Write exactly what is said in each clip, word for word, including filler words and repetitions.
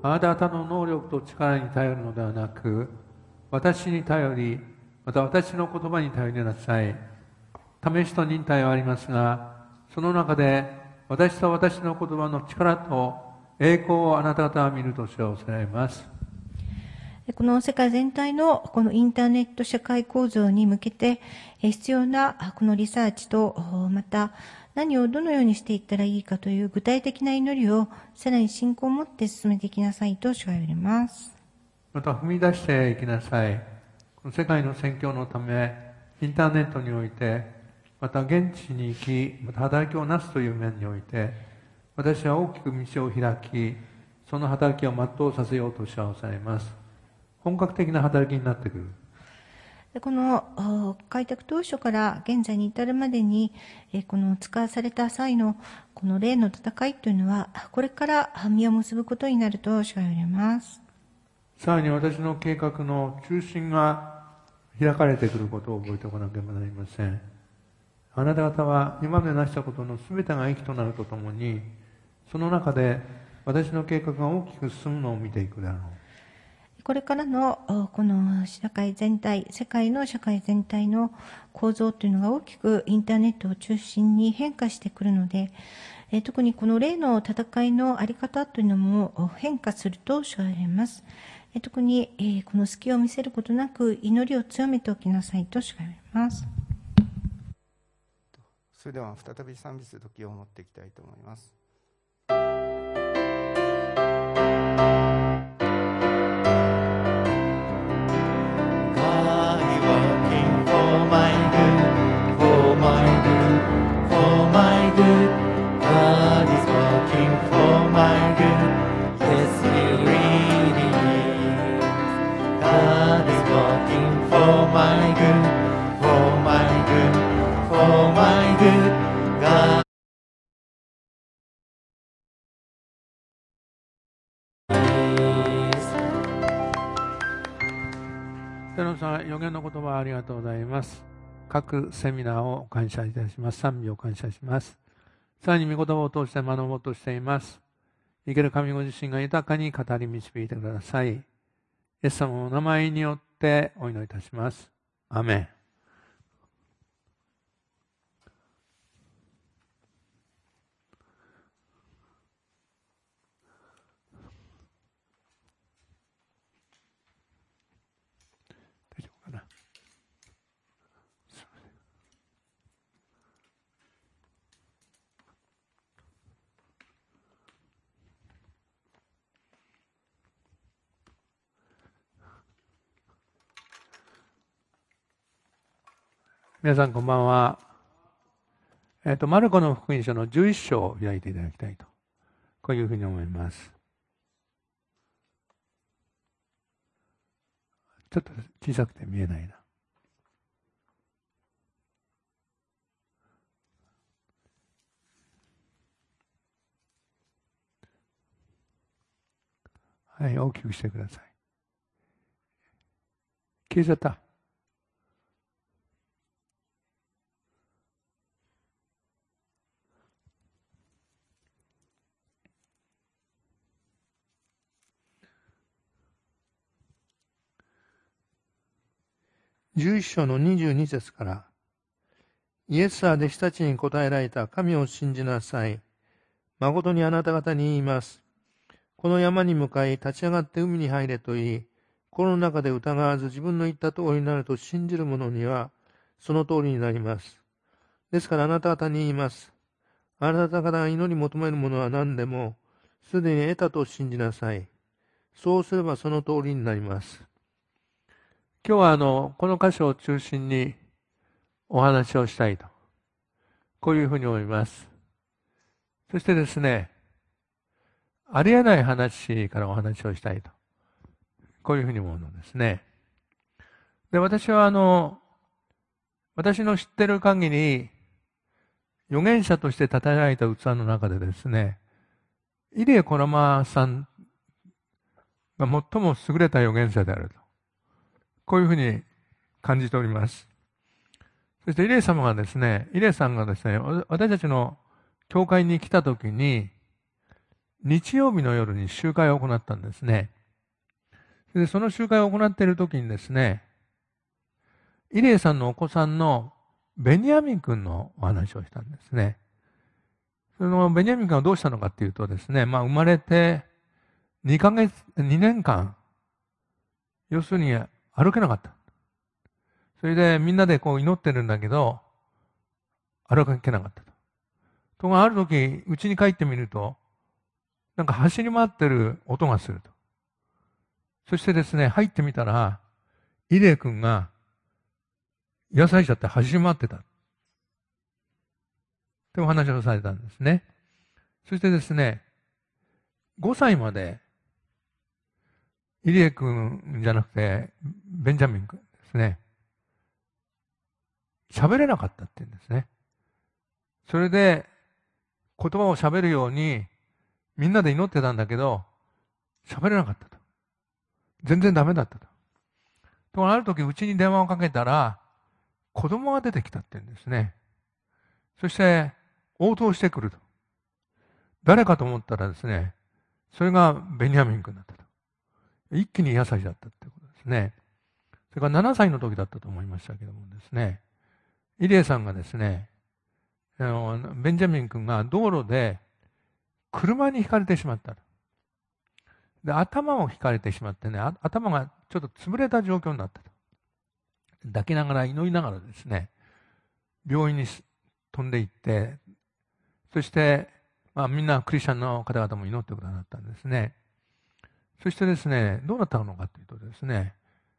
あなた方の能力と力に頼るのではなく、私に頼り、また私の言葉に頼りなさい。試しと忍耐はありますが、その中で私と私の言葉の力と栄光をあなた方は見ると称されます。 この世界全体のこのインターネット社会構造に向けて必要なこのリサーチと、また何をどのようにしていったらいいかという具体的な祈りをさらに信仰を持って進めていきなさいと主は言われます。 また踏み出していきなさい。この世界の宣教のため、インターネットにおいて、また現地に行き、また働きをなすという面において、私は大きく道を開き、その働きを全うさせようとしわされます。本格的な働きになってくる。 この開拓当初から現在に至るまでに、この使わされた際のこの霊の戦いというのは、これから実を結ぶことになると主は言われます。 さらに私の計画の中心が開かれてくることを覚えておかなければなりません。あなた方は今まで成したことの全てが益となるとともに、その中で私の計画が大きく進むのを見ていくだろう。 これからのこの社会全体、世界の社会全体の構造というのが大きくインターネットを中心に変化してくるので、特にこの霊の戦いのあり方というのも変化すると主は言われます。特にこの隙を見せることなく祈りを強めておきなさいと主は言われます。 それでは再び賛美する時を持っていきたいと思います。 天皇さん、予言の言葉ありがとうございます。各セミナーを感謝いたします。賛美を感謝します。さらに御言葉を通して学ぼうとしています。生ける神ご自身が豊かに語り導いてください。イエス様のお名前によってお祈りいたします。アーメン。大丈夫かな。皆さんこんばんは。えっと、マルコの福音書のじゅういっ章を開いていただきたいと、こういうふうに思います。ちょっと小さくて見えないな。はい、大きくしてください。消えちゃった。じゅういっ章のにじゅうに節から、イエスは弟子たちに答えられた。神を信じなさい。誠にあなた方に言います。この山に向かい立ち上がって海に入れと言い、心の中で疑わず自分の言った通りになると信じる者にはその通りになります。ですからあなた方に言います。あなた方が祈り求めるものは何でもすでに得たと信じなさい。そうすればその通りになります。今日はあのこの箇所を中心にお話をしたいと、こういうふうに思います。そしてですね、ありえない話からお話をしたいと、こういうふうに思うのですね。で、私はあの私の知ってる限り預言者として称えられた器の中でですね、イリエ・コラマさんが最も優れた預言者であると、こういうふうに感じております。そしてイリエ様がですね、イリエさんがですね、私たちの教会に来たときに、 日曜日の夜に集会を行ったんですね。で、その集会を行っている時にですね、イリエさんのお子さんのベニヤミン君のお話をしたんですね。そのベニヤミン君はどうしたのかっていうとですね、まあ生まれてにかげつ、にねんかん、要するに歩けなかった。それでみんなでこう祈ってるんだけど、歩けなかったと。ところがある時、家に帰ってみると、なんか走り回ってる音がすると。そしてですね、入ってみたら、イリエ君が癒されちゃって走り回ってた。ってお話をされたんですね。そしてですね、ごさいまで、イリエ君じゃなくて、ベンジャミン君ですね、喋れなかったって言うんですね。それで、言葉を喋るように、みんなで祈ってたんだけど、喋れなかったと。全然ダメだったと。ところがある時、うちに電話をかけたら、子供が出てきたって言うんですね。そして、応答してくると。誰かと思ったらですね、それがベニヤミン君だったと。一気に癒されちゃったってことですね。それからななさいの時だったと思いましたけどもですね、イリエさんがですね、あのベンジャミン君が道路で車にひかれてしまったと。で、頭をひかれてしまってね、頭がちょっと潰れた状況になったと。抱きながら祈りながらですね、病院に飛んで行って、そして、まあみんなクリスチャンの方々も祈ってくださったんですね。そしてですね、どうなったのかというとですね、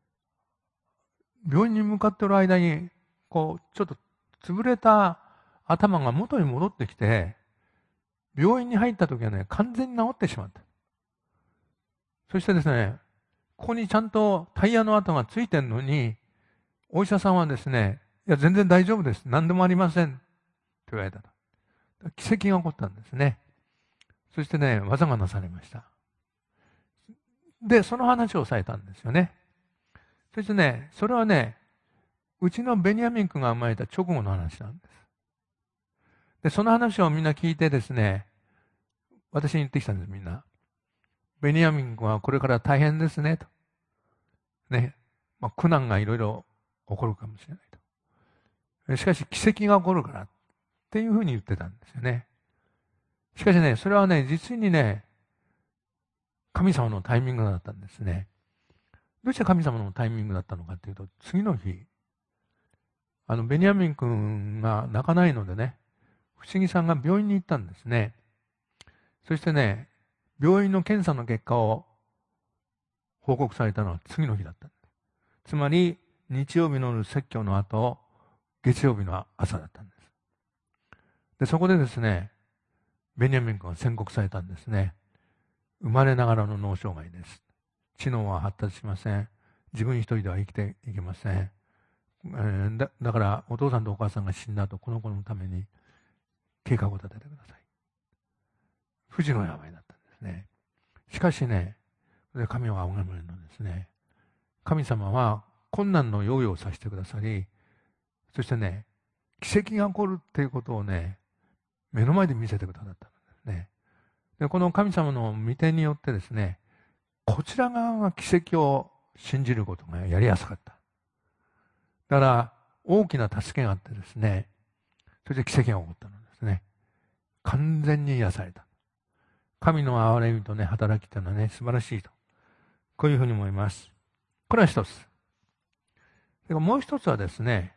病院に向かっている間に、こう、ちょっと潰れた頭が元に戻ってきて、病院に入った時はね、完全に治ってしまった。そしてですね、ここにちゃんとタイヤの跡がついてるのに、お医者さんはですね、いや、全然大丈夫です。何でもありません。と言われたと。奇跡が起こったんですね。そしてね、技がなされました。で、その話をされたんですよね。そしてね、それはね、うちのベニヤミン君が生まれた直後の話なんです。で、その話をみんな聞いてですね、私に言ってきたんです、みんな。ベニヤミン君はこれから大変ですね、と。ね。まあ、苦難がいろいろ起こるかもしれないと。しかし、奇跡が起こるから、っていうふうに言ってたんですよね。しかしね、それはね、実にね、神様のタイミングだったんですね。どうして神様のタイミングだったのかというと、次の日、あの、ベニヤミン君が泣かないのでね、不思議さんが病院に行ったんですね。そしてね、病院の検査の結果を報告されたのは次の日だったんです。つまり、日曜日の説教の後、月曜日の朝だったんです。で、そこでですね、ベニヤミン君は宣告されたんですね。生まれながらの脳障害です。知能は発達しません。自分一人では生きていけません。えー、だ, だからお父さんとお母さんが死んだ後、この子のために計画を立ててください。不治の病だったんですね。しかしね、神は仰がれるのですね。神様は困難の用意をさせてくださり、そしてね、奇跡が起こるっていうことをね、目の前で見せてくださったんですね。で、この神様の御手によってですね、こちら側が奇跡を信じることがやりやすかった。だから、大きな助けがあってですね、それで奇跡が起こったのですね。完全に癒された。神の憐れみとね、働きというのはね、素晴らしいと。こういうふうに思います。これは一つ。それからもう一つはですね、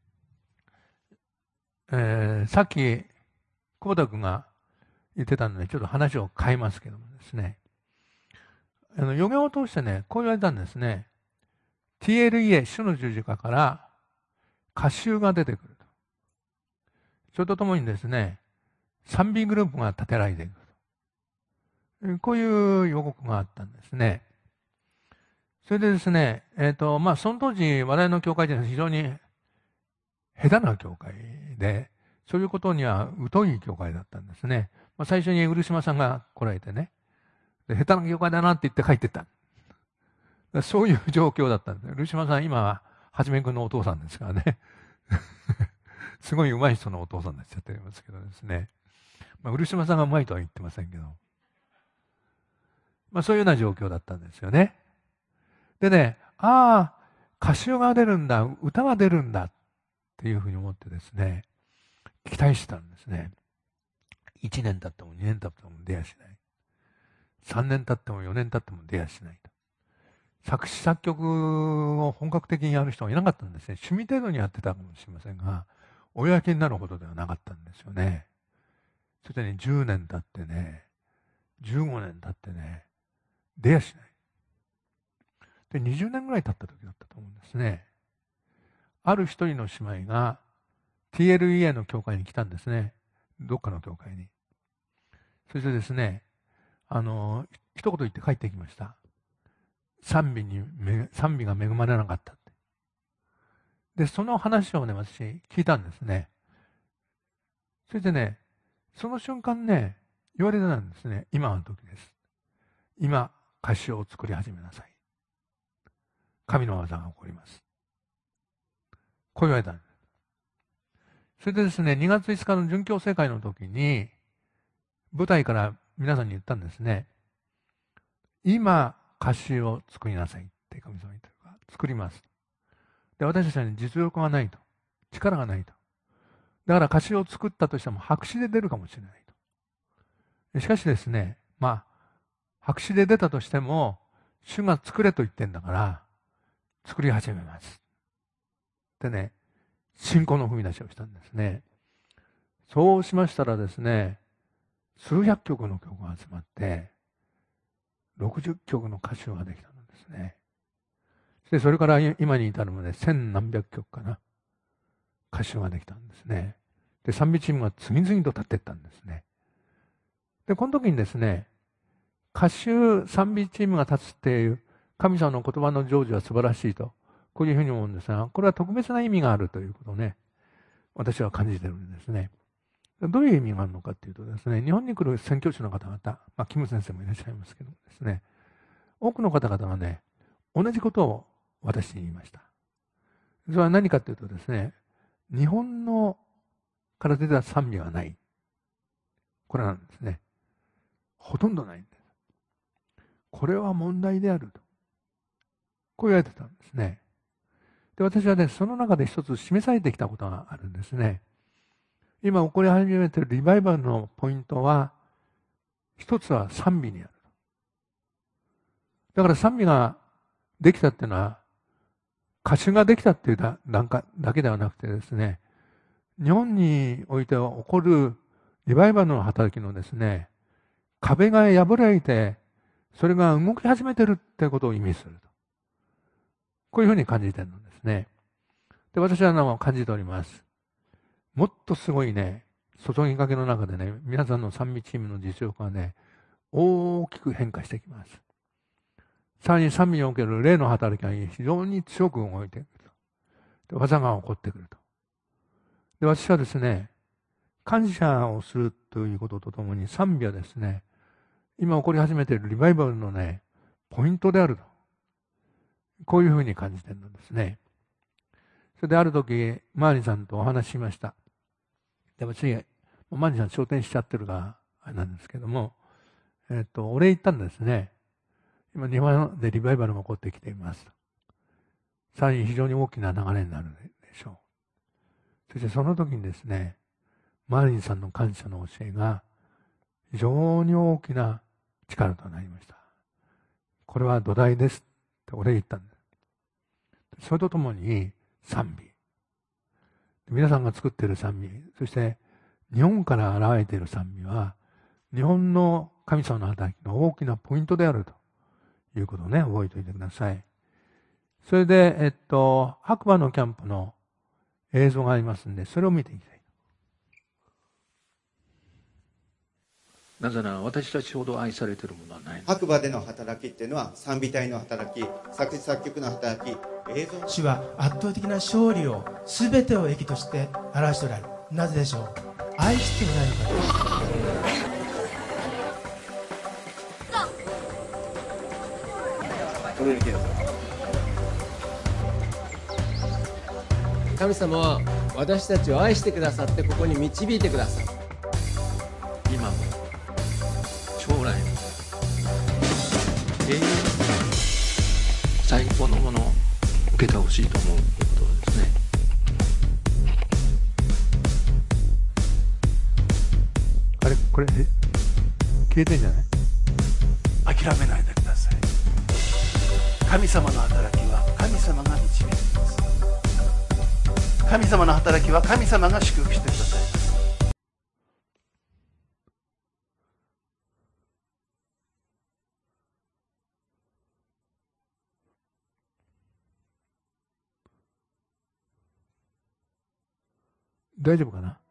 えー、さっき、久保田君が言ってたので、ちょっと話を変えますけどもですね、あの予言を通してね、こう言われたんですね。ティーエルイー、主の十字架から歌集が出てくると。それとともにですね、賛美グループが立てられていくと。こういう予告があったんですね。それでですね、えっと、まあ、その当時、我々の教会というのは非常に下手な教会で、そういうことには疎い教会だったんですね。まあ、最初に漆島さんが来られてね、で下手な教会だなって言って帰ってった。そういう状況だったんです。漆島さん、今は、はじめくんのお父さんですからね。すごい上手い人のお父さんになっちゃってますけどですね。まあ、漆島さんが上手いとは言ってませんけど。 まあ、そういうような状況だったんですよね。でね、ああ、歌集が出るんだ、歌が出るんだっていうふうに思ってですね、期待してたんですね。いちねん経ってもにねん経っても出やしない。さんねん経ってもよねん経っても出やしないと。作詞作曲を本格的にやる人がいなかったんですね。趣味程度にやってたかもしれませんが、公になるほどではなかったんですよね。そしてね、じゅうねん経ってね、じゅうごねん経ってね、出やしない。で、にじゅうねんぐらい経った時だったと思うんですね。ある一人の姉妹が ティーエルイーエー の教会に来たんですね。どっかの教会に。そしてですね、あの、一言言って帰ってきました。賛美に、賛美が恵まれなかったって。で、その話をね、私聞いたんですね。それでね、その瞬間ね、言われたんですね。今の時です。今、歌詞を作り始めなさい。神の技が起こります。こう言われたんです。それでですね、にがついつかの殉教聖会の時に、舞台から皆さんに言ったんですね。今、歌詞を作りなさいって神様に言ったから、作ります。で、私たちに実力がないと。力がないと。だから歌詞を作ったとしても白紙で出るかもしれないと。しかしですね、まあ、白紙で出たとしても、主が作れと言ってんだから、作り始めます。でね、信仰の踏み出しをしたんですね。そうしましたらですね、数百曲の曲が集まって、ろくじゅっきょくの歌集ができたんですね。で、それから今に至るまで千何百曲かな、歌集ができたんですね。で、賛美チームが次々と立っていったんですね。で、この時にですね、歌集賛美チームが立つっていう神様の言葉の成就は素晴らしいと、こういうふうに思うんですが、これは特別な意味があるということをね、私は感じているんですね。どういう意味があるのかというとですね、日本に来る宣教師の方々、まあ、キム先生もいらっしゃいますけどもですね、多くの方々がね、同じことを私に言いました。それは何かというとですね、日本のから出た賛美がない。これなんですね。ほとんどないんです。これは問題であると。こう言われてたんですね。で、私はね、その中で一つ示されてきたことがあるんですね。今起こり始めているリバイバルのポイントは、一つは賛美にある。だから賛美ができたっていうのは、歌手ができたっていう段階だけではなくてですね、日本において起こるリバイバルの働きのですね、壁が破られて、それが動き始めてるってことを意味すると。こういうふうに感じているんですね。で、私はあの感じております。もっとすごいね、注ぎかけの中でね、皆さんの賛美チームの実力がね、大きく変化してきます。さらに賛美における霊の働きが非常に強く動いてくると。で、技が起こってくると。で、私はですね、感謝をするということとともに賛美はですね、今起こり始めているリバイバルのね、ポイントであると。こういうふうに感じているんですね。それである時、マーニさんとお話ししました。で、私、マーニさん昇天しちゃってるが、あれなんですけども、えっと、お礼言ったんですね。今、日本でリバイバルが起こってきています。さらに非常に大きな流れになるでしょう。そしてその時にですね、マーニさんの感謝の教えが、非常に大きな力となりました。これは土台ですってお礼言ったんです。それとともに、賛美。皆さんが作っている賛美、そして日本から現れている賛美は、日本の神様の働きの大きなポイントであるということをね、覚えておいてください。それで、えっと、白馬のキャンプの映像がありますんで、それを見ていきたい。なぜなら私たちほど愛されているものはない。 白馬での働きっていうのは賛美隊の働き、作詞作曲の働き、映像。 主は圧倒的な勝利を全てを益として表しておられる。なぜでしょう。愛しておられるから。神様は私たちを愛してくださってここに導いてくださる。 今も将来も永遠に最高のものを受けてほしいと思うということですね。 あれこれ消えてんじゃない？ 諦めないでください。神様の働きは神様が導きます。神様の働きは神様が祝福してくださいます。 大丈夫かな？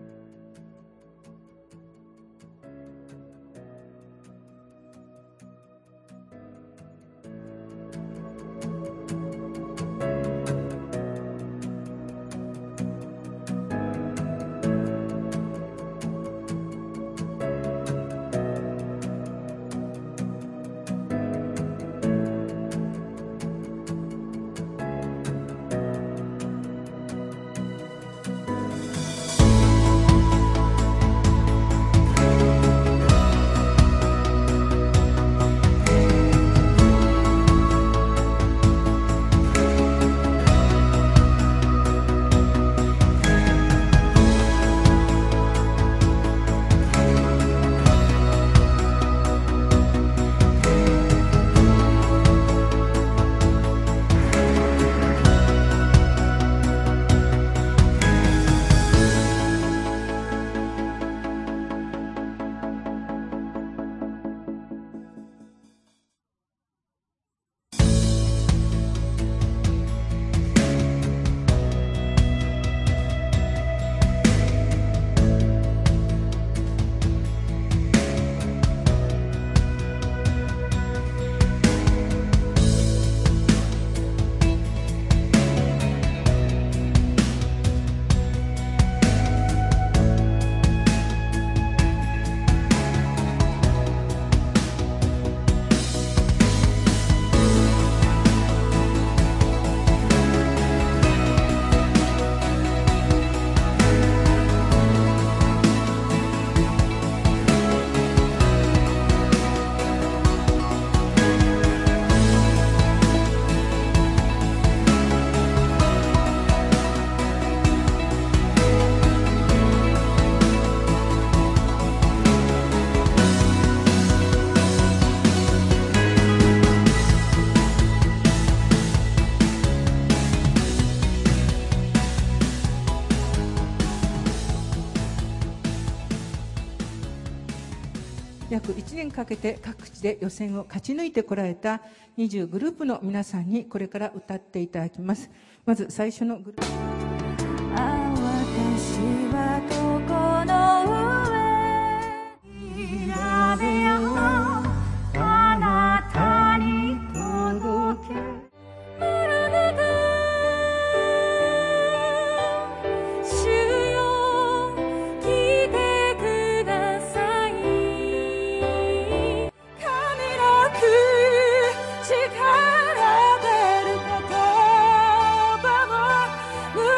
約いちねんかけて各地で予選を勝ち抜いてこられたにじゅうグループの皆さんにこれから歌っていただきます。まず最初のグループ。あ、私はどこの上に調べよう、あなたに届け。力出る言葉も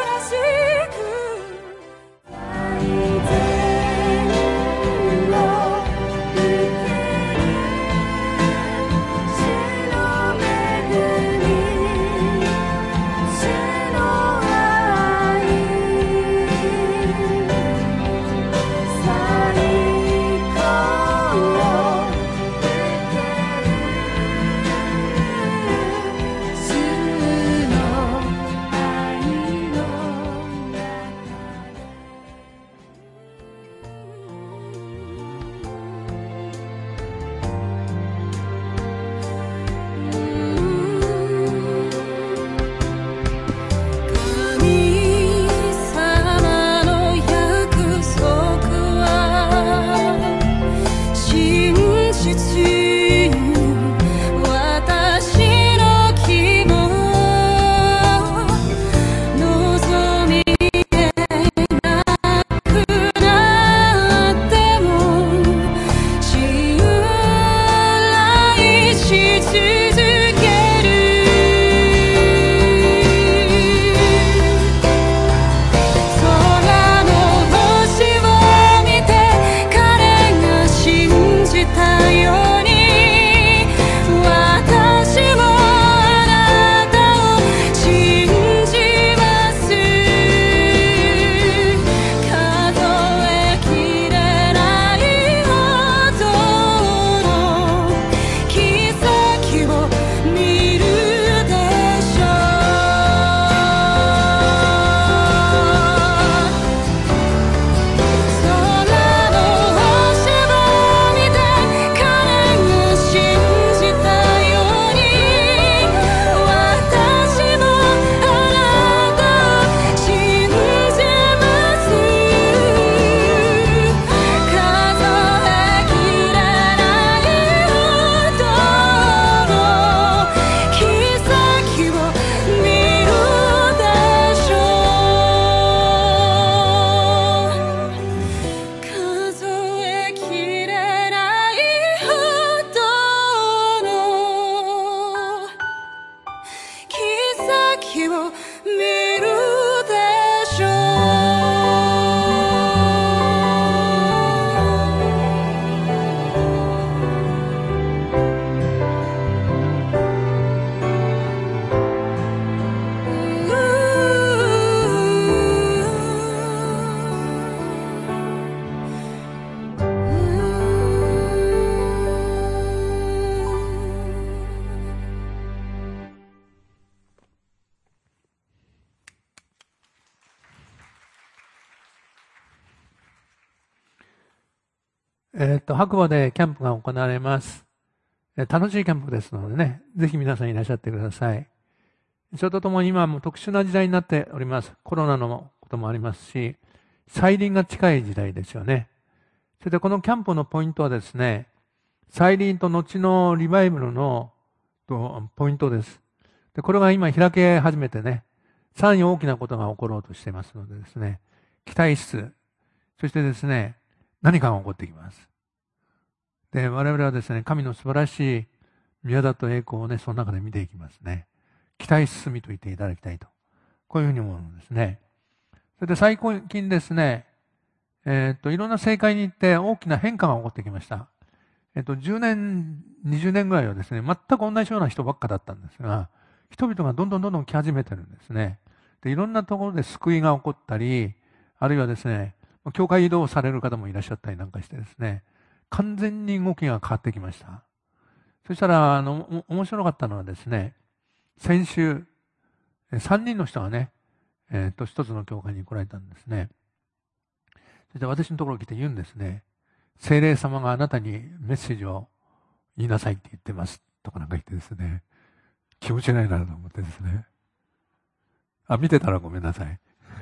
えっと、白馬でキャンプが行われます。楽しいキャンプですのでね、ぜひ皆さんいらっしゃってください。それとともに今も特殊な時代になっております。コロナのこともありますし、再臨が近い時代ですよね。それでこのキャンプのポイントはですね、再臨と後のリバイバルのポイントです。で、これが今開け始めてね、さらに大きなことが起ころうとしていますのでですね、期待しつつ、そしてですね、何かが起こってきます。で、我々はですね、神の素晴らしい宮田と栄光をね、その中で見ていきますね。期待進みと言っていただきたいと。こういうふうに思うんですね。それで最近ですね、えっと、いろんな政界に行って大きな変化が起こってきました。えっと、じゅうねん、にじゅうねんぐらいはですね、全く同じような人ばっかだったんですが、人々がどんどんどんどん来始めてるんですね。で、いろんなところで救いが起こったり、あるいはですね、教会移動される方もいらっしゃったりなんかしてですね、完全に動きが変わってきました。そしたら、あの、面白かったのはですね、先週、さんにんの人がね、えっと、一つの教会に来られたんですね。そして私のところに来て言うんですね。聖霊様があなたにメッセージを言いなさいって言ってます。とかなんか言ってですね、気持ちないなと思ってですね。あ、見てたらごめんなさい。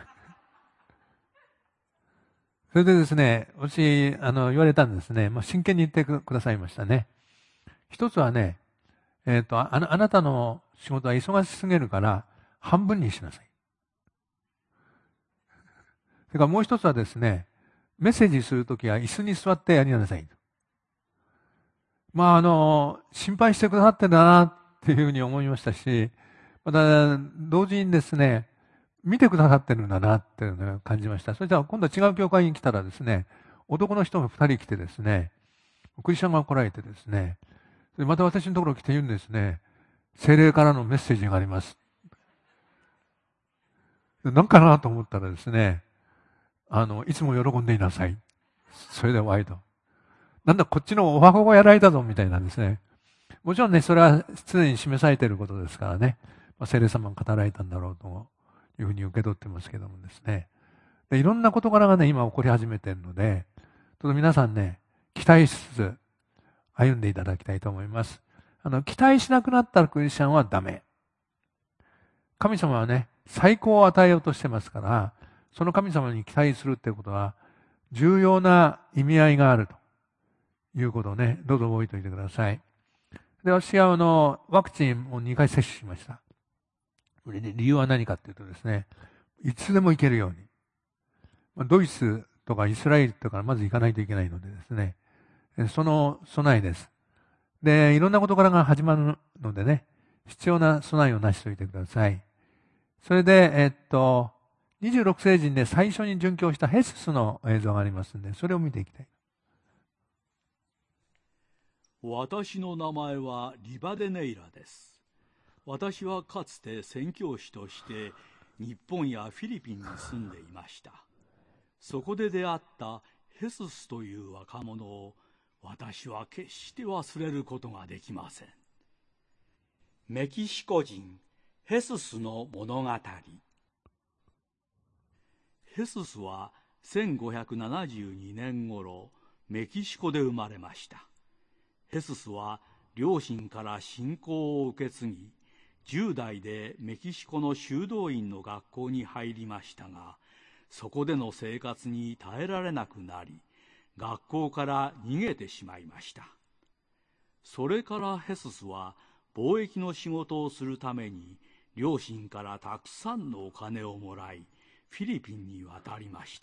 それでですね、私、あの、言われたんですね。まあ、真剣に言ってくださいましたね。一つはね、えっと、あな、あなたの仕事は忙しすぎるから半分にしなさい。それからもう一つはですね、メッセージするときは椅子に座ってやりなさい。まあ、あの、心配してくださってるなっていうふうに思いましたし、また、同時にですね、見てくださってるんだなっていうのを感じました。それじゃあ今度は違う教会に来たらですね、男の人が二人来てですね、クリスチャンが来られてですね、また私のところに来て言うんですね、聖霊からのメッセージがあります。何かなと思ったらですね、あの、いつも喜んでいなさい。それでワイド。なんだ、こっちのおはこがやられたぞみたいなんですね。もちろんね、それは常に示されていることですからね、まあ、聖霊様が語られたんだろうというふうに受け取ってますけどもですね。でいろんな事柄がね、今起こり始めているので、ちょっと皆さんね、期待しつつ歩んでいただきたいと思います。あの、期待しなくなったらクリスチャンはダメ。神様はね、最高を与えようとしてますから、その神様に期待するっていうことは、重要な意味合いがあるということをね、どうぞ覚えておいてください。で、私はあの、ワクチンをにかい接種しました。理由は何かっていうとですね、いつでも行けるように。ドイツとかイスラエルとかまず行かないといけないのでですね、その備えです。で、いろんな事柄が始まるのでね、必要な備えをなしておいてください。それで、えっと、にじゅうろく聖人で最初に殉教したヘススの映像がありますので、それを見ていきたい。 私の名前はリバデネイラです。私はかつて宣教師として日本やフィリピンに住んでいました。そこで出会ったヘススという若者を私は決して忘れることができません。メキシコ人ヘススの物語。ヘススはせんごひゃくななじゅうにねん頃メキシコで生まれました。ヘススは両親から信仰を受け継ぎ、じゅう代でメキシコの修道院の学校に入りましたが、そこでの生活に耐えられなくなり、学校から逃げてしまいました。それからヘススは貿易の仕事をするために両親からたくさんのお金をもらい、フィリピンに渡りました。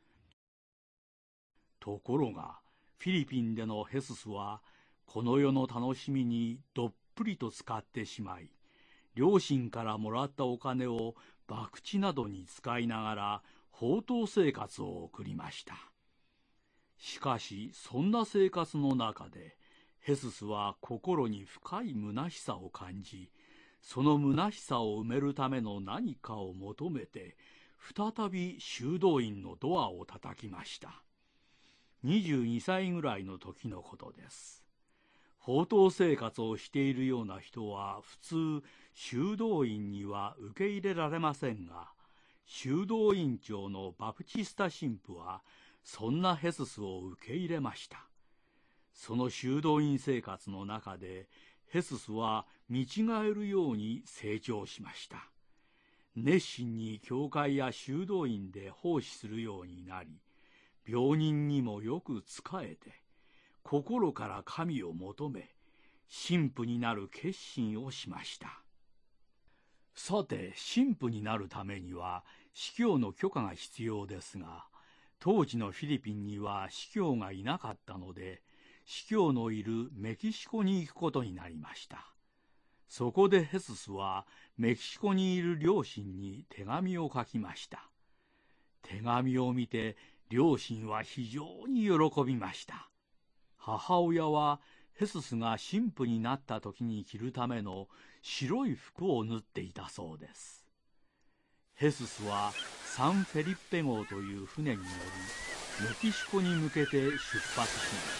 ところがフィリピンでのヘススはこの世の楽しみにどっぷりと使ってしまい、両親からもらったお金を博打などに使いながら放蕩生活を送りました。しかしそんな生活の中でヘススは心に深い虚しさを感じ、その虚しさを埋めるための何かを求めて再び修道院のドアを叩きました。にじゅうにさいぐらいの時のことです。放蕩生活をしているような人は普通修道院には受け入れられませんが、修道院長のバプチスタ神父はそんなヘススを受け入れました。その修道院生活の中で、ヘススは見違えるように成長しました。熱心に教会や修道院で奉仕するようになり、病人にもよく仕えて、心から神を求め、神父になる決心をしました。さて、神父になるためには司教の許可が必要ですが、当時のフィリピンには司教がいなかったので、司教のいるメキシコに行くことになりました。そこでヘススはメキシコにいる両親に手紙を書きました。手紙を見て両親は非常に喜びました。母親はヘススが神父になった時に着るための白い服を縫っていたそうです。ヘススはサンフェリッペ号という船に乗り、メキシコに向けて出発しました。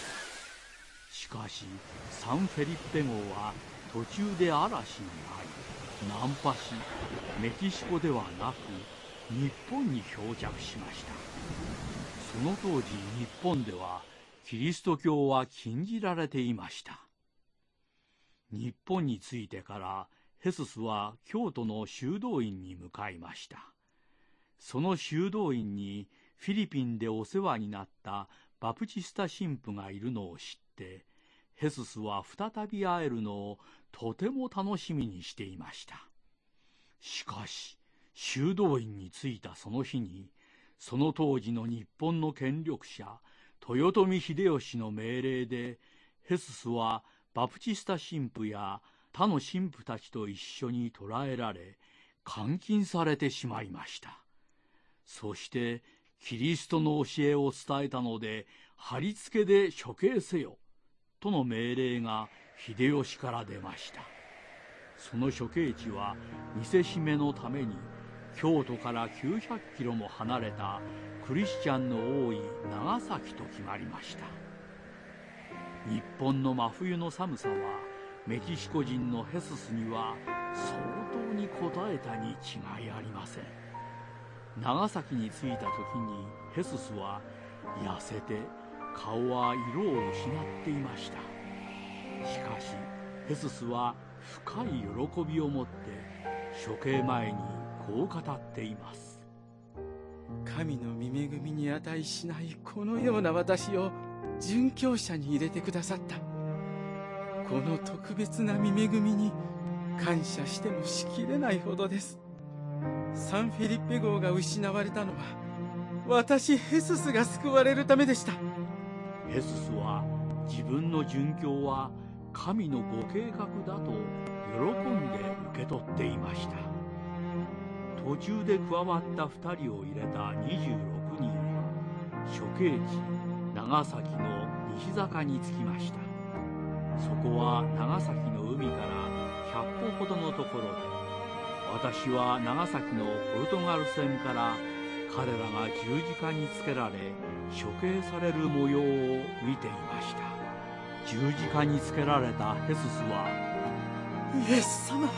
しかし、サンフェリッペ号は途中で嵐にあり、難破し、メキシコではなく、日本に漂着しました。その当時、日本では、キリスト教は禁じられていました。日本に着いてから、ヘススは京都の修道院に向かいました。その修道院に、フィリピンでお世話になったバプチスタ神父がいるのを知って、ヘススは再び会えるのをとても楽しみにしていました。しかし、修道院に着いたその日に、その当時の日本の権力者、豊臣秀吉の命令で、ヘススはバプチスタ神父や他の神父たちと一緒に捕らえられ、監禁されてしまいました。そして、キリストの教えを伝えたので、貼り付けで処刑せよ、との命令が秀吉から出ました。その処刑地は見せしめのために京都からきゅうひゃくキロも離れたクリスチャンの多い長崎と決まりました。日本の真冬の寒さはメキシコ人のヘススには相当に応えたに違いありません。長崎に着いた時にヘススは痩せて顔は色を失っていました。しかしヘススは深い喜びを持って処刑前にこう語っています。 神の御恵みに値しないこのような私を殉教者に入れてくださった。この特別な御恵みに感謝してもしきれないほどです。サンフェリッペ号が失われたのは私ヘススが救われるためでした。 ヘススは自分の殉教は神のご計画だと喜んで受け取っていました。途中で加わったふたりを入れたにじゅうろくにんは処刑地長崎の西坂に着きました。そこは長崎の海からひゃっぽほどのところで、私は長崎のポルトガル船から彼らが十字架につけられ処刑される模様を見ていました。十字架につけられたヘススは、 イエス様、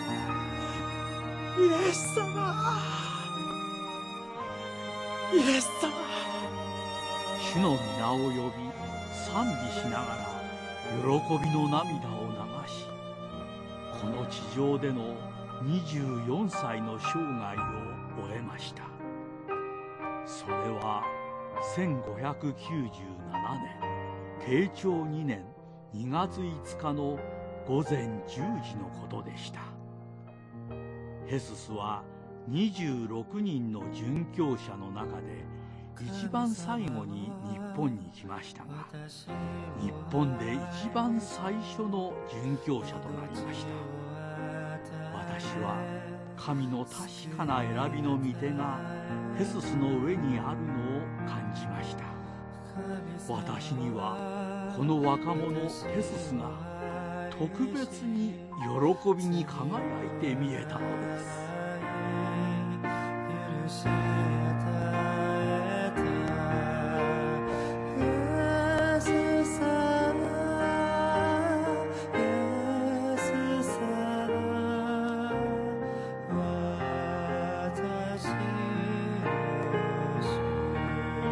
イエス様、イエス様、 主の皆を呼び賛美しながら喜びの涙を流し、この地上でのにじゅうよんさいの生涯を終えました。それはせんごひゃくきゅうじゅうななねん慶長にねんにがついつかの午前じゅうじのことでした。ヘススはにじゅうろくにんの殉教者の中で一番最後に日本に来ましたが、日本で一番最初の殉教者となりました。私は神の確かな選びの御手がヘススの上にあるのを感じました。私にはこの若者ヘススが特別に喜びに輝いて見えたのです。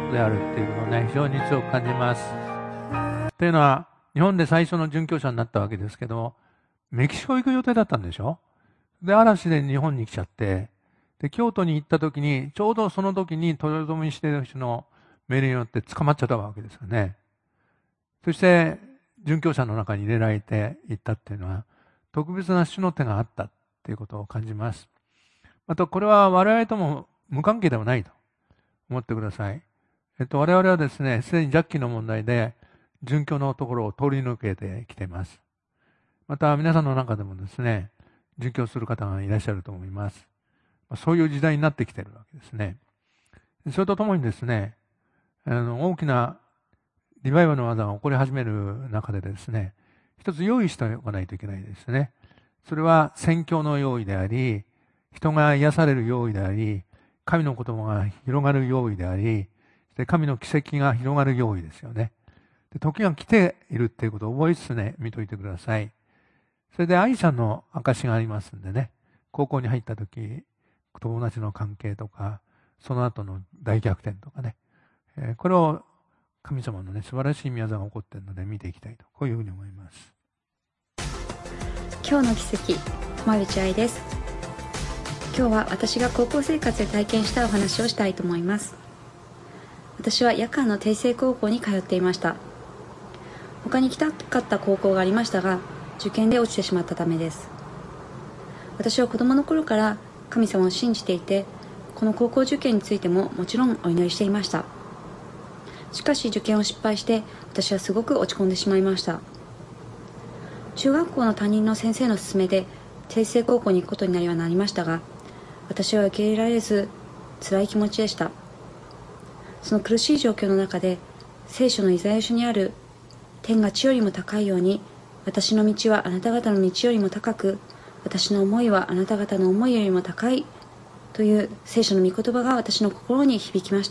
ことであるっていうことをね、非常に強く感じます。というのは、日本で最初の殉教者になったわけですけど、メキシコ行く予定だったんでしょ。で、嵐で日本に来ちゃって、で、京都に行った時に、ちょうどその時に豊臣秀吉の命令によって捕まっちゃったわけですよね。そして、殉教者の中に入れられていったっていうのは、特別な主の手があったっていうことを感じます。また、これは我々とも無関係ではないと思ってください。えっと、我々はですね、すでに弱気の問題で、殉教のところを通り抜けてきています。また、皆さんの中でもですね、殉教する方がいらっしゃると思います。そういう時代になってきているわけですね。それとともにですね、あの大きなリバイバルの技が起こり始める中でですね、一つ用意しておかないといけないですね。それは宣教の用意であり、人が癒される用意であり、神の言葉が広がる用意であり、で神の奇跡が広がる用意ですよね。で時が来ているっていうことを覚えつつね、見といてください。それで愛ちゃんの証がありますんでね、高校に入った時、友達の関係とか、その後の大逆転とかね、えー、これを神様のね、素晴らしい宮沢が起こっているので見ていきたいと、こういうふうに思います。 今日の奇跡、馬淵愛です。今日は私が高校生活で体験したお話をしたいと思います。私は夜間の定成高校に通っていました。他に行きたかった高校がありましたが、受験で落ちてしまったためです。私は子供の頃から神様を信じていて、この高校受験についてももちろんお祈りしていました。しかし受験を失敗して、私はすごく落ち込んでしまいました。中学校の担任の先生の勧めで定成高校に行くことになりはなりましたが、私は受け入れられず辛い気持ちでした。その苦しい状況の中で、聖書のイザヤ書にある天が地よりも高いように、私の道はあなた方の道よりも高く、私の思いはあなた方の思いよりも高いという聖書の御言葉が私の心に響きました。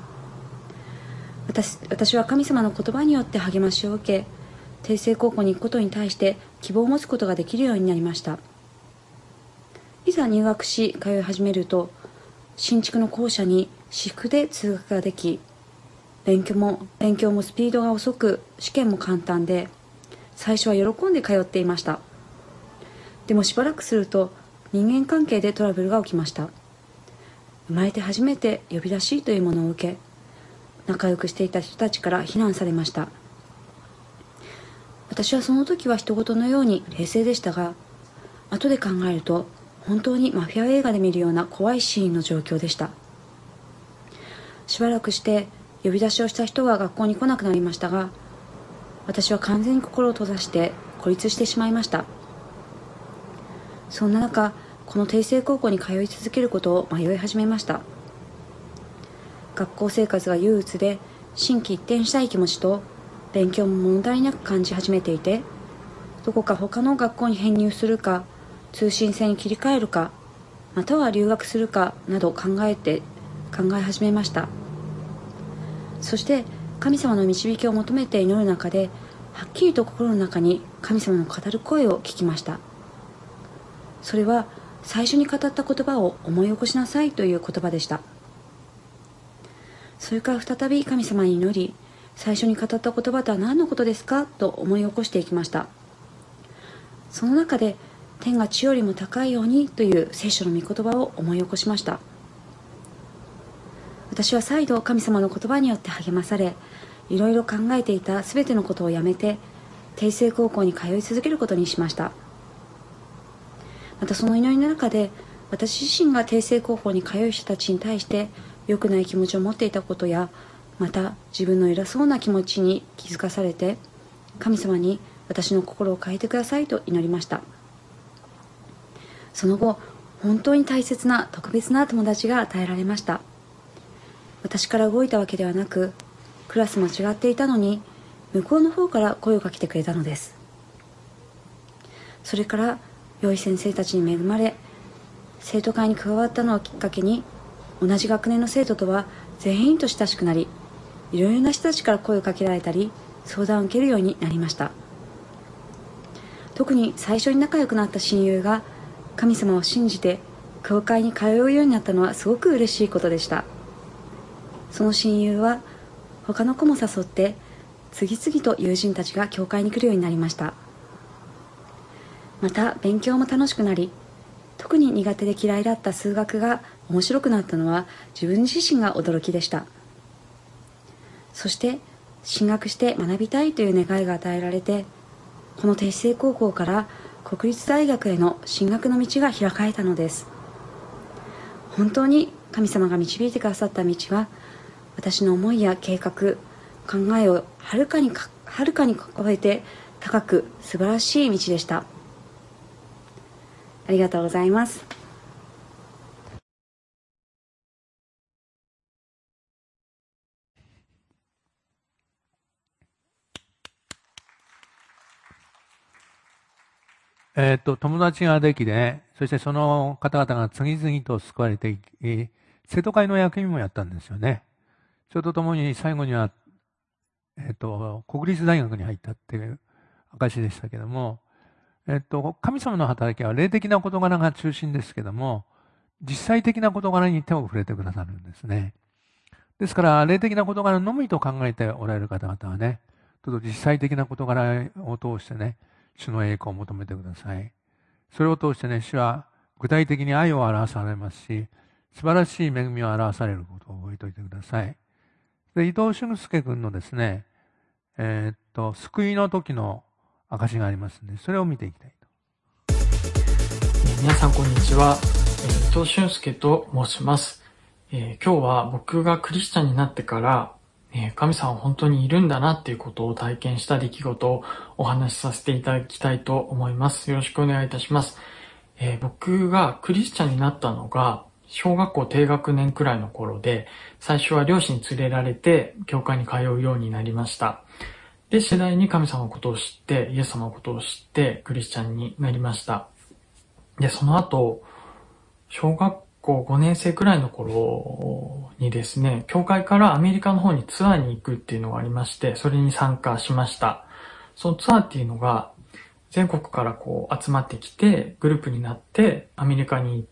私, 私は神様の言葉によって励ましを受け、定成高校に行くことに対して希望を持つことができるようになりました。いざ入学し通い始めると、新築の校舎に私服で通学ができ、勉強も勉強もスピードが遅く、試験も簡単で、最初は喜んで通っていました。でもしばらくすると人間関係でトラブルが起きました。生まれて初めて呼び出しというものを受け、仲良くしていた人たちから非難されました。私はその時は人事のように冷静でしたが、後で考えると本当にマフィア映画で見るような怖いシーンの状況でした。しばらくして呼び出しをした人は学校に来なくなりましたが、私は完全に心を閉ざして孤立してしまいました。そんな中、この定成高校に通い続けることを迷い始めました。学校生活が憂鬱で心機一転したい気持ちと、勉強も問題なく感じ始めていて、どこか他の学校に編入するか、通信制に切り替えるか、または留学するかなど考えて考え始めました。そして神様の導きを求めて祈る中で、はっきりと心の中に神様の語る声を聞きました。それは最初に語った言葉を思い起こしなさいという言葉でした。それから再び神様に祈り、最初に語った言葉とは何のことですかと思い起こしていきました。その中で、天が地よりも高いようにという聖書の御言葉を思い起こしました。私は再度神様の言葉によって励まされ、いろいろ考えていたすべてのことをやめて、定成高校に通い続けることにしました。またその祈りの中で、私自身が定成高校に通う人たちに対して良くない気持ちを持っていたことや、また自分の偉そうな気持ちに気づかされて、神様に私の心を変えてくださいと祈りました。その後、本当に大切な特別な友達が与えられました。私から動いたわけではなく、クラスも違っていたのに、向こうの方から声をかけてくれたのです。それから良い先生たちに恵まれ、生徒会に加わったのをきっかけに、同じ学年の生徒とは全員と親しくなり、いろいろな人たちから声をかけられたり、相談を受けるようになりました。特に最初に仲良くなった親友が神様を信じて教会に通うようになったのはすごく嬉しいことでした。 その親友は他の子も誘って次々と友人たちが教会に来るようになりました。また勉強も楽しくなり、特に苦手で嫌いだった数学が面白くなったのは自分自身が驚きでした。そして進学して学びたいという願いが与えられて、この定時制高校から国立大学への進学の道が開かれたのです。本当に神様が導いてくださった道は、私の思いや計画、考えをはるかにはるかに超えて高く素晴らしい道でした。ありがとうございます。 えっと、友達ができて、そしてその方々が次々と救われていき、生徒会の役員もやったんですよね。それとともに最後には、えっと、国立大学に入ったっていう証でしたけども、えっと、神様の働きは霊的な事柄が中心ですけども、実際的な事柄に手を触れてくださるんですね。ですから、霊的な事柄のみと考えておられる方々はね、ちょっと実際的な事柄を通してね、主の栄光を求めてください。それを通してね、主は具体的に愛を表されますし、素晴らしい恵みを表されることを覚えておいてください。で、伊藤俊介君のですね、えー、っと、救いの時の証がありますので、それを見ていきたいと。 皆さんこんにちは。伊藤俊介と申します。えー、今日は僕がクリスチャンになってから、えー、神様は本当にいるんだなっていうことを体験した出来事をお話しさせていただきたいと思います。よろしくお願いいたします。えー、僕がクリスチャンになったのが、小学校低学年くらいの頃で、最初は両親に連れられて、教会に通うようになりました。で、次第に神様のことを知って、イエス様のことを知って、クリスチャンになりました。で、その後、小学校ごねん生くらいの頃にですね、教会からアメリカの方にツアーに行くっていうのがありまして、それに参加しました。そのツアーっていうのが、全国からこう集まってきて、グループになってアメリカに行って、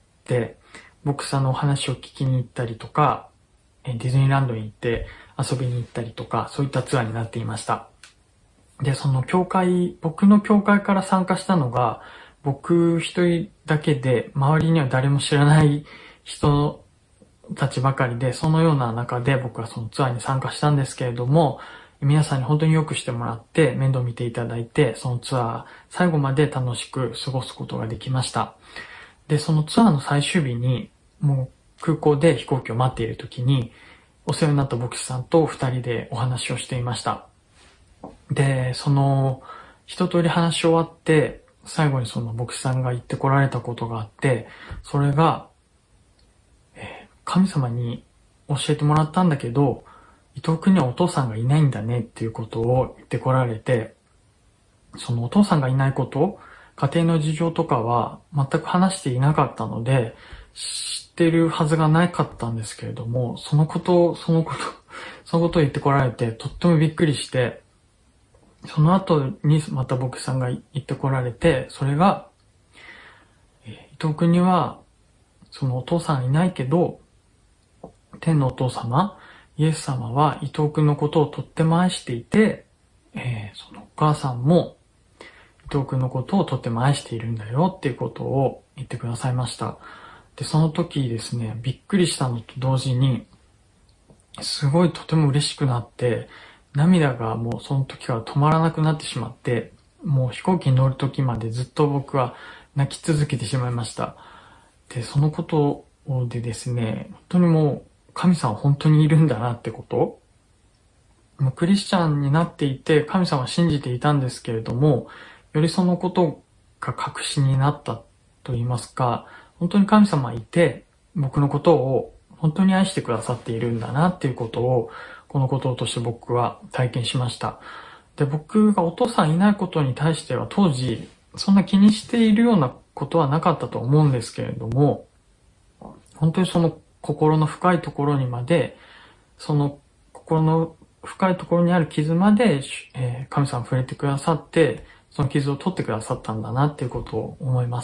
牧師さんのお話を聞きに行ったりとか、ディズニーランドに行って遊びに行ったりとか、そういったツアーになっていました。で、その教会、僕の教会から参加したのが、僕一人だけで、周りには誰も知らない人たちばかりで、そのような中で僕はそのツアーに参加したんですけれども、皆さんに本当によくしてもらって、面倒見ていただいて、そのツアー、最後まで楽しく過ごすことができました。で、そのツアーの最終日に、もう空港で飛行機を待っている時に、お世話になった牧師さんと二人でお話をしていました。で、その、一通り話し終わって、最後にその牧師さんが言ってこられたことがあって、それが、えー、神様に教えてもらったんだけど、伊藤君にはお父さんがいないんだねっていうことを言ってこられて、そのお父さんがいないこと、家庭の事情とかは全く話していなかったので、知ってるはずがなかったんですけれども、そのことを、そのこと、そのことを言ってこられて、とってもびっくりして、その後にまた牧師さんが言ってこられて、それが、えー、伊藤君には、そのお父さんいないけど、天のお父様、イエス様は伊藤君のことをとっても愛していて、えー、そのお母さんも伊藤君のことをとっても愛しているんだよっていうことを言ってくださいました。で、その時ですね、びっくりしたのと同時に、すごいとても嬉しくなって、涙がもうその時から止まらなくなってしまって、もう飛行機に乗る時までずっと僕は泣き続けてしまいました。で、そのことでですね、本当にもう神様は本当にいるんだなってこと。もうクリスチャンになっていて神様を信じていたんですけれども、よりそのことが確信になったと言いますか、本当に神様はいて、僕のことを本当に愛してくださっているんだなっていうことを、このこととして僕は体験しました。で、僕がお父さんいないことに対しては当時、そんな気にしているようなことはなかったと思うんですけれども、本当にその心の深いところにまで、その心の深いところにある傷まで、えー、神様触れてくださって、その傷を取ってくださったんだなっていうことを思います。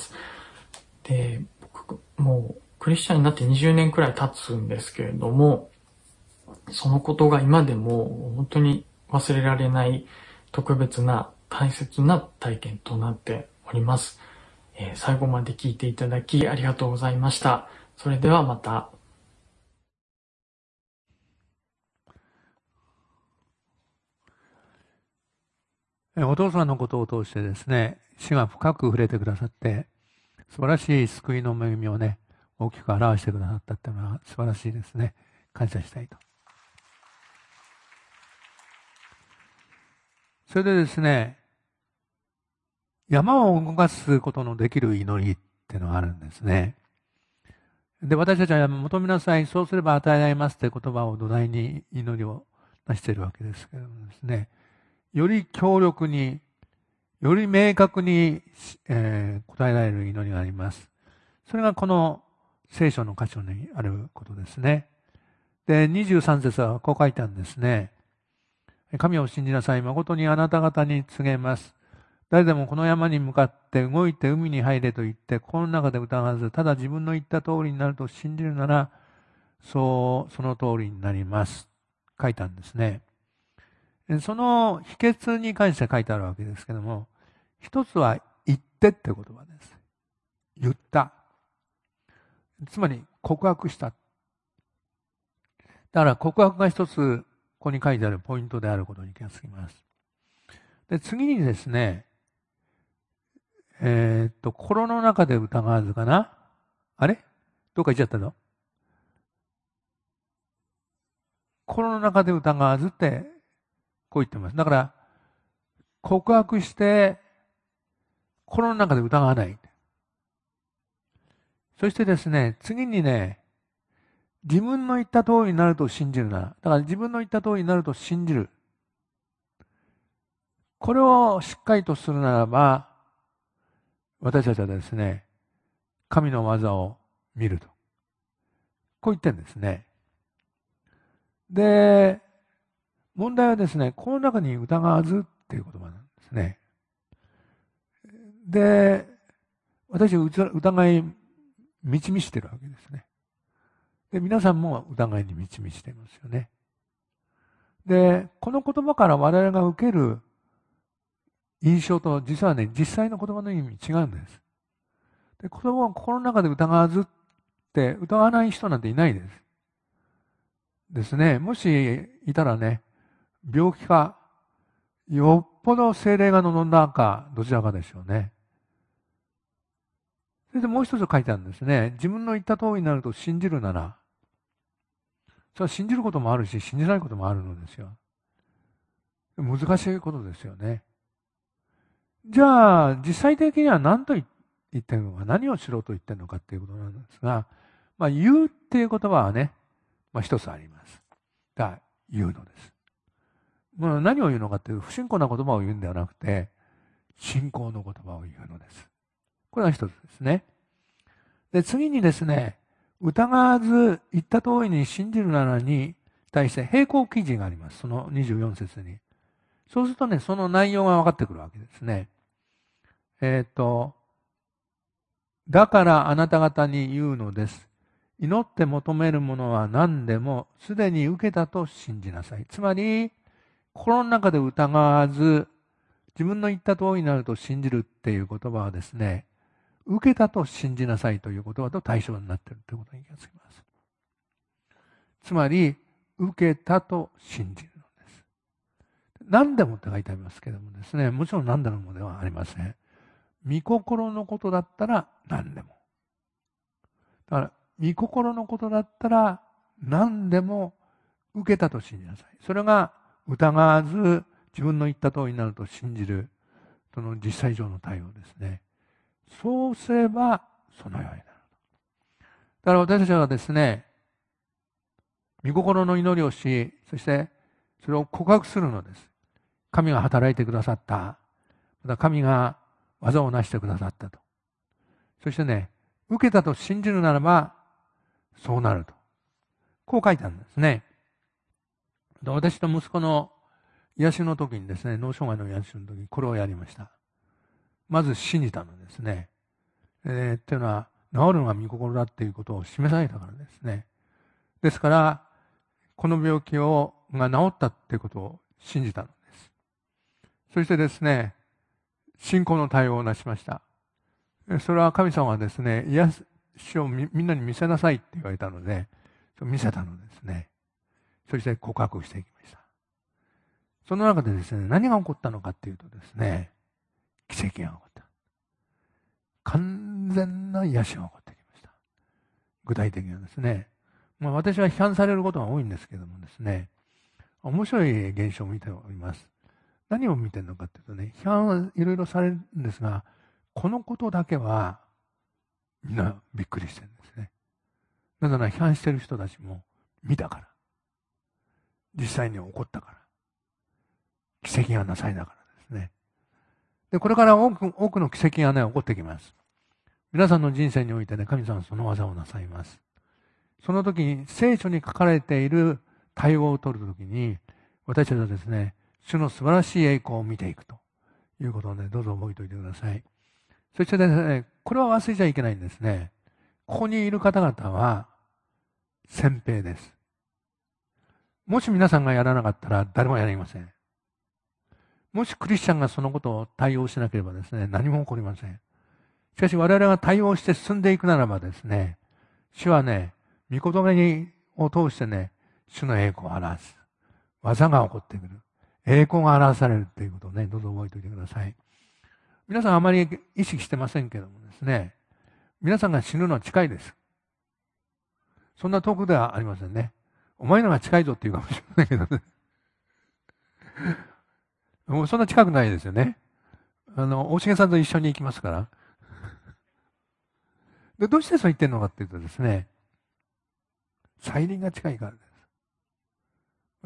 で、僕もうクリスチャンになってにじゅうねんくらい経つんですけれども、 そのことが今でも本当に忘れられない特別な大切な体験となっております。えー、最後まで聞いていただきありがとうございました。それではまた。 お父さんのことを通してですね、主が深く触れてくださって、素晴らしい救いの恵みをね、大きく表してくださったっていうのは素晴らしいですね。感謝したいと。それでですね、山を動かすことのできる祈りっていうのがあるんですね。で、私たちは求めなさい、そうすれば与えられますって言葉を土台に祈りをなしているわけですけれどもですね、より強力に、より明確に、えー、答えられる祈りがあります。それがこの聖書の箇所にあることですね。で、にじゅうさん節はこう書いてあるんですね。神を信じなさい。誠にあなた方に告げます。誰でもこの山に向かって動いて海に入れと言って、この中で疑わず、ただ自分の言った通りになると信じるなら、そう、その通りになります。書いたんですね。その秘訣に関して書いてあるわけですけども、一つは言ってって言葉です。言った。つまり告白した。だから告白が一つ、ここに書いてあるポイントであることに気がつきます。で、次にですね、えー、っと、心の中で疑わずかな？あれ？どっか行っちゃったの？心の中で疑わずって、こう言ってます。だから、告白して、心の中で疑わない。そしてですね、次にね、自分の言った通りになると信じるな。だから自分の言った通りになると信じる。これをしっかりとするならば、私たちはですね、神の技を見ると。こう言ってるんですね。で、問題はですね、この中に疑わずっていう言葉なんですね。で、私は疑い満ち満ちてるわけですね。で、皆さんも疑いに満ち満ちていますよね。で、この言葉から我々が受ける印象と実はね、実際の言葉の意味違うんです。で、子供は心の中で疑わずって疑わない人なんていないです。ですね。もしいたらね、病気か、よっぽど精霊が望んだか、どちらかでしょうね。それでもう一つ書いてあるんですね。自分の言った通りになると信じるなら、それは信じることもあるし、信じないこともあるのですよ。難しいことですよね。じゃあ、実際的には何と言ってるのか、何をしろと言ってるのかっていうことなんですが、まあ、言うっていう言葉はね、まあ、一つあります。だから、言うのです。まあ、何を言うのかっていう、不信仰な言葉を言うんではなくて、信仰の言葉を言うのです。これが一つですね。で、次にですね、疑わず言った通りに信じるならに対して並行記事があります。そのにじゅうよん節に。そうするとね、その内容が分かってくるわけですね。えっと、だからあなた方に言うのです。祈って求めるものは何でもすでに受けたと信じなさい。つまり、心の中で疑わず、自分の言った通りになると信じるっていう言葉はですね、受けたと信じなさいという言葉と対象になっているということに気がつきます。つまり、受けたと信じるのです。何でもって書いてありますけどもですね、もちろん何でもではありません。御心のことだったら何でも。だから、御心のことだったら何でも受けたと信じなさい。それが疑わず自分の言った通りになると信じる、その実際上の対応ですね。そうすればそのようになる。だから私たちはですね、御心の祈りをし、そしてそれを告白するのです。神が働いてくださった。また神が技を成してくださったと。そしてね、受けたと信じるならば、そうなると。こう書いてあるんですね。私と息子の癒しの時にですね、脳障害の癒しの時にこれをやりました。まず信じたのですね。えー、っていうのは、治るのが御心だっていうことを示されたからですね。ですから、 この病気をが治ったっていうことを信じたのです。そしてですね、信仰の対応をなしました。それは神様はですね、癒しを み, みんなに見せなさいって言われたので、見せたのですね。そして告白していきました。その中でですね、何が起こったのかっていうとですね、奇跡が起こった。完全な癒しが起こってきました。具体的にはですね、まあ、私は批判されることが多いんですけどもですね、面白い現象を見ております。何を見てるのかっていうとね、批判はいろいろされるんですが、このことだけはみんなびっくりしてるんですね。なぜなら批判してる人たちも見たから。実際に起こったから。奇跡がなされたからですね。で、これから多く、多くの奇跡がね、起こってきます。皆さんの人生においてね、神様はその技をなさいます。その時に聖書に書かれている対応を取るときに、私たちはですね、主の素晴らしい栄光を見ていくということをね、どうぞ覚えておいてください。そしてですね、これは忘れちゃいけないんですね。ここにいる方々は、先兵です。もし皆さんがやらなかったら誰もやりません。もしクリスチャンがそのことを対応しなければですね、何も起こりません。しかし我々が対応して進んでいくならばですね、主はね、御言葉にを通してね、主の栄光を表す。技が起こってくる。栄光が表されるということをね、どうぞ覚えておいてください。皆さんあまり意識してませんけどもですね、皆さんが死ぬのは近いです。そんな遠くではありませんね。お前のが近いぞって言うかもしれないけどね。もうそんな近くないですよね。あの、大重さんと一緒に行きますから。で、どうしてそう言ってるのかっていうとですね、再臨が近いからです。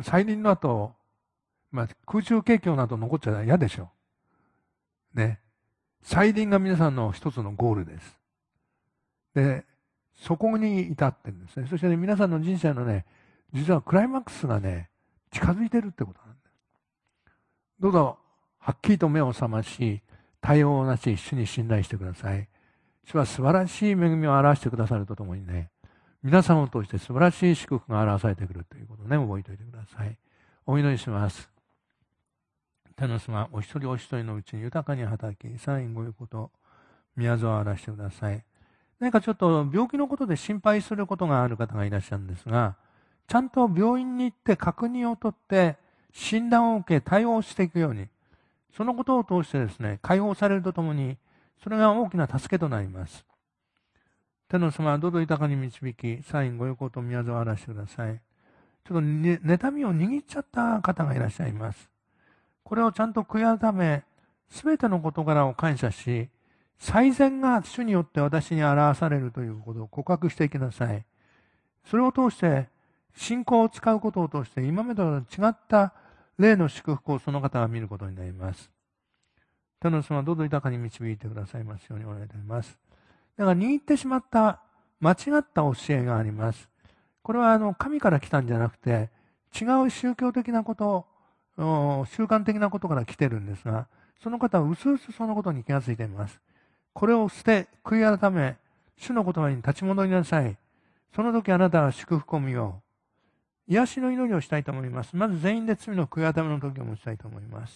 再臨の後、まあ、空中景況など残っちゃ嫌でしょう。ね。再臨が皆さんの一つのゴールです。で、そこに至ってるんですね。そして、ね、皆さんの人生のね、実はクライマックスがね、近づいてるってことなんです。どうぞ、はっきりと目を覚まし、対応をなし、主に信頼してください。主は素晴らしい恵みを表してくださるとともにね、皆様を通して素晴らしい祝福が表されてくるということをね、覚えておいてください。お祈りします。天の様、お一人お一人のうちに豊かに働き、さらにごいうこと、宮沢を表してください。何かちょっと病気のことで心配することがある方がいらっしゃるんですが、ちゃんと病院に行って確認を取って、診断を受け対応していくように、そのことを通してですね、解放されるとともに、それが大きな助けとなります。天の様、どうぞ豊かに導き、サインご横と宮沢を表してください。ちょっと、ね、妬みを握っちゃった方がいらっしゃいます。これをちゃんと悔い改め、すべての事柄を感謝し、最善が主によって私に表されるということを告白していきなさい。それを通して、信仰を使うことを通して、今までとは違った霊の祝福をその方が見ることになります。天の様、どうぞ豊かに導いてくださいますようにお願いいたします。だから握ってしまった間違った教えがあります。これはあの神から来たんじゃなくて、違う宗教的なこと、習慣的なことから来てるんですが、その方はうすうすそのことに気がついています。これを捨て、悔い改め、主の言葉に立ち戻りなさい。その時あなたは祝福を見よう。癒しの祈りをしたいと思います。まず全員で罪の悔い改めの時を持ちたいと思います。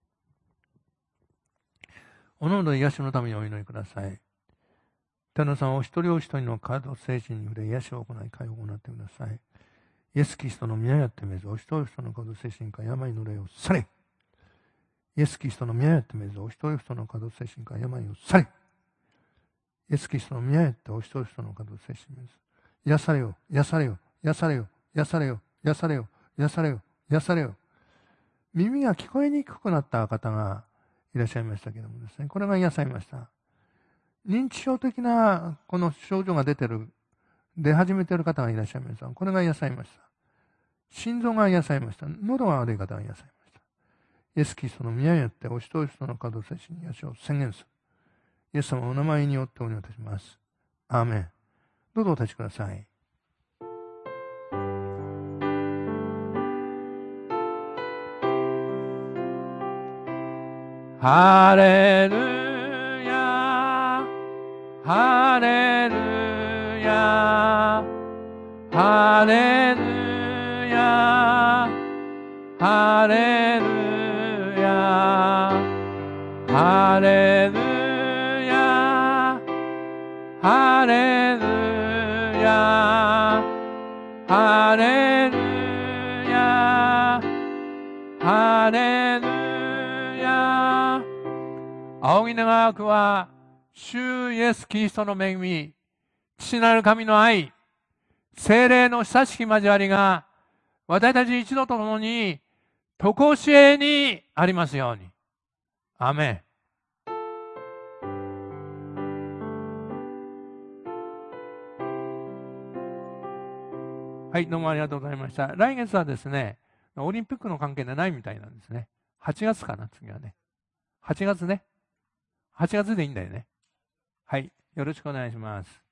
おのおの癒しのためにお祈りください。天の様、お一人お一人の体、精神に触れ癒しを行い、解放を行ってください。イエス・キリストの宮やってめず、お一人お一人の体、精神から病の霊を去れ。イエス・キリストの宮やってめず、お一人お一人の体、精神から病を去れ。イエス・キリストの宮やってお一人お一人の体、精神めず、癒されよ、癒されよ、癒されよ、癒されよ、癒されよ、癒されよ、癒されよ。耳が聞こえにくくなった方がいらっしゃいましたけどもですね、これが癒されました。認知症的なこの症状が出てる、出始めている方がいらっしゃいました。これが癒されました。心臓が癒されました。喉が悪い方が癒されました。イエス・キリストの宮によってお一人お一人の可動性に癒しを宣言する。イエス様お名前によってお願いいたします。アーメン。どうぞお立ちください。ハレルヤ、ハレルヤ、ハレルヤ、 ハレルヤハレルヤハレルヤハレルヤハレルヤ。仰ぎ願わくは主イエスキリストの恵み、父なる神の愛、聖霊の親しき交わりが私たち一同と共に常しえにありますように。アーメン。はい、どうもありがとうございました。来月はですね、オリンピックの関係でないみたいなんですね。はちがつかな、次はね。はちがつね。はちがつでいいんだよね。はい、よろしくお願いします。